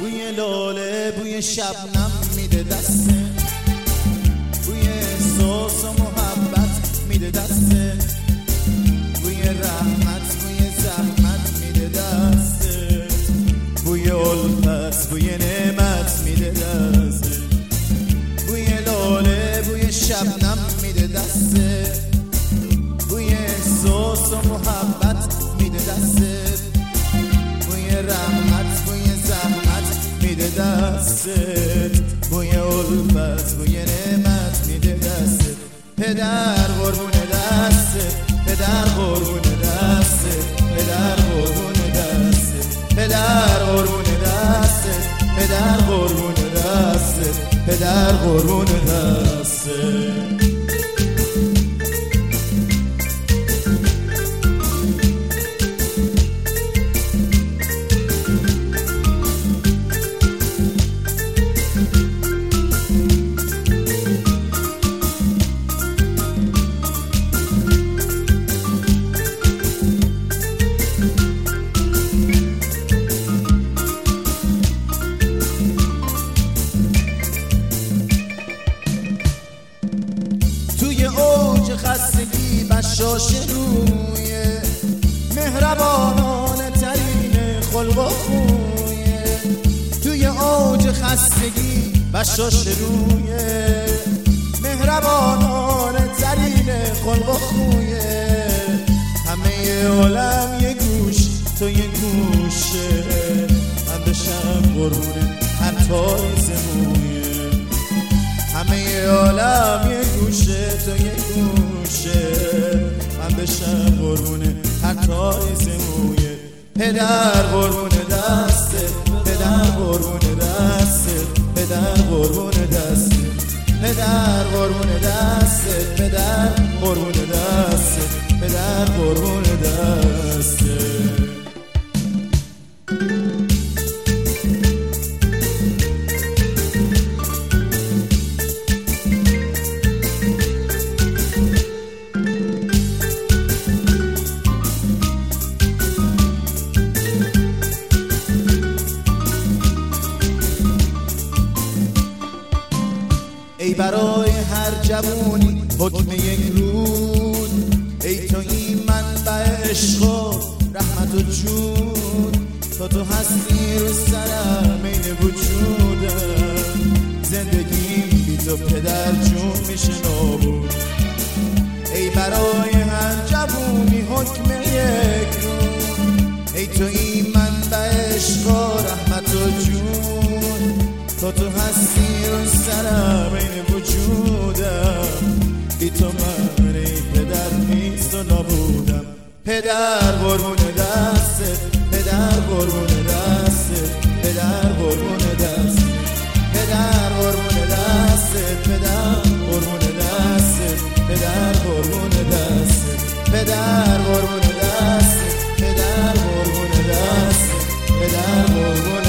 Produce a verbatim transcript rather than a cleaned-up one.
بوی لاله بوی شبنم میده دسته، بوی احساس و محبت میده دسته، بوی رحمت بوی زحمت میده دسته، بوی الفت بوی نعمت میده دسته، بوی لاله بوی شبنم میده دسته، بوی احساس و محبت میده دسته، بوی رحمت بوی زحمت میده دستت، بوی الفت بوی نعمت میده دستت. پدر قربون دستت، پدر قربون دستت، پدر قربون دستت، پدر قربون دستت، پدر قربون دستت، پدر قربون دستت. توی اوج خستگی بشاش روی مهربانانه ترین خلق و خوی، توی اوج خستگی بشاش روی مهربانانه ترین خلق و خوی، همه عالم یه گوش تو یه گوشه، من بشم قربونه هر تایز مویه، همه عالم یه گوشه تو یه گوشه، من بشم قربونه هر تایز مویه. پدر قربون دستت، پدر قربون دستت، پدر قربون دستت، پدر قربون دستت، پدر قربون دستت، پدر قربون دستت. ای برای هر جوونی حکم یک روز، ای تو این منبع عشق و رحمت و جود، تا تو هستی رو سرم این وجودم، زندگیم بی تو پدر جون میشه نابود. ای برای هر جوونی حکم یک روز، ای تو این منبع عشق و رحمت و جود، تا تو هستی رو سرم این وجودم، بی تو من ای پدر نیست و نبودم. پدر قربون دستت، پدر قربون دستت، پدر قربون دستت، پدر قربون دستت، پدر قربون دستت، پدر قربون دستت، پدر قربون دستت، پدر قربون دستت، پدر قربون